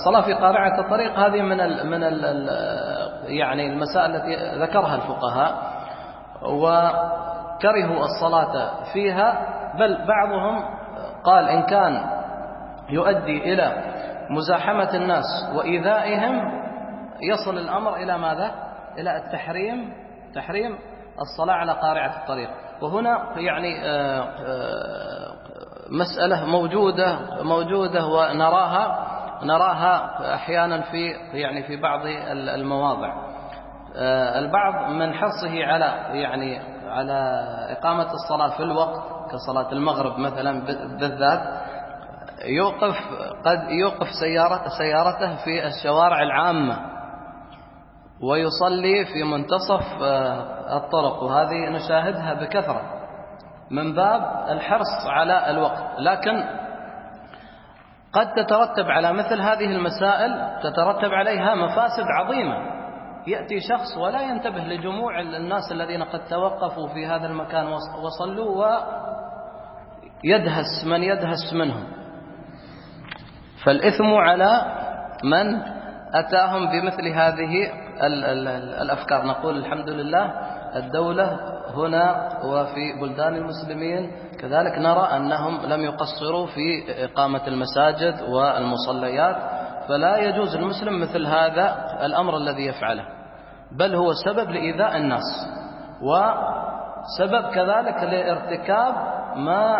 الصلاة في قارعة الطريق هذه من يعني المسائل التي ذكرها الفقهاء، وكرهوا الصلاة فيها، بل بعضهم قال إن كان يؤدي إلى مزاحمة الناس وإيذائهم يصل الأمر إلى ماذا؟ إلى تحريم الصلاة على قارعة الطريق. وهنا يعني مسألة موجودة ونراها أحيانا في بعض المواضع. البعض من حرصه على إقامة الصلاة في الوقت كصلاة المغرب مثلا بالذات قد يوقف سيارته في الشوارع العامة ويصلي في منتصف الطرق، وهذه نشاهدها بكثرة من باب الحرص على الوقت. لكن قد تترتب على مثل هذه المسائل تترتب عليها مفاسد عظيمة. يأتي شخص ولا ينتبه لجموع الناس الذين قد توقفوا في هذا المكان وصلوا، ويدهس من يدهس منهم، فالإثم على من أتاهم بمثل هذه الأفكار. نقول الحمد لله الدولة هنا وفي بلدان المسلمين كذلك نرى أنهم لم يقصروا في إقامة المساجد والمصليات، فلا يجوز المسلم مثل هذا الأمر الذي يفعله، بل هو سبب لإيذاء الناس، وسبب كذلك لارتكاب ما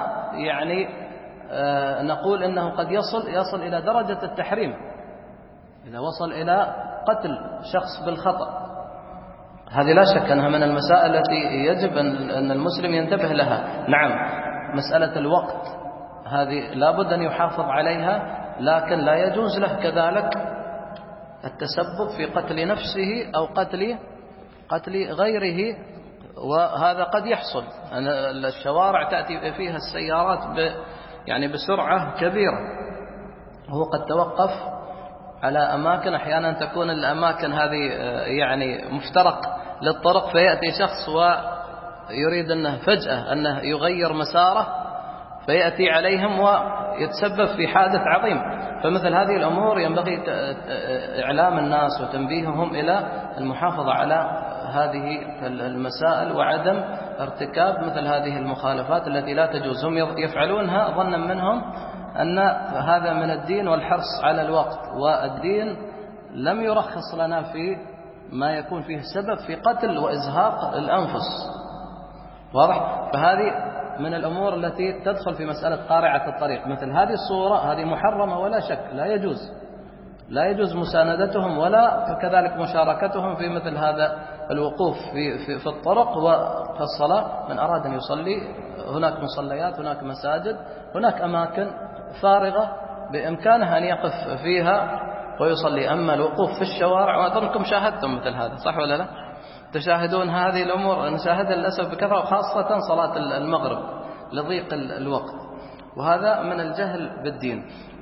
نقول إنه قد يصل إلى درجة التحريم إذا وصل إلى قتل شخص بالخطأ. هذه لا شك أنها من المسائل التي يجب أن المسلم ينتبه لها. نعم، مسألة الوقت هذه لابد أن يحافظ عليها، لكن لا يجوز له كذلك التسبب في قتل نفسه أو قتل غيره، وهذا قد يحصل. الشوارع تأتي فيها السيارات بسرعة كبيرة، هو قد توقف على أماكن أحيانا تكون الأماكن هذه مفترق للطرق، فيأتي شخص ويريد أنه فجأة أنه يغير مساره فيأتي عليهم ويتسبب في حادث عظيم. فمثل هذه الأمور ينبغي إعلام الناس وتنبيههم إلى المحافظة على هذه المسائل وعدم ارتكاب مثل هذه المخالفات التي لا تجوز. هم يفعلونها ظنا منهم أن هذا من الدين والحرص على الوقت، والدين لم يرخص لنا في ما يكون فيه سبب في قتل وإزهاق الأنفس. واضح؟ فهذه من الأمور التي تدخل في مسألة قارعة الطريق. مثل هذه الصورة هذه محرمة ولا شك، لا يجوز مساندتهم ولا كذلك مشاركتهم في مثل هذا الوقوف في الطرق وفي الصلاة. من أراد أن يصلي هناك مصليات، هناك مساجد، هناك أماكن فارغة بإمكانه أن يقف فيها ويصلي. أما الوقوف في الشوارع، وأظنكم شاهدتم مثل هذا، صح ولا لا؟ تشاهدون هذه الأمور، نشاهدها للأسف بكثرة، وخاصة صلاة المغرب لضيق الوقت، وهذا من الجهل بالدين.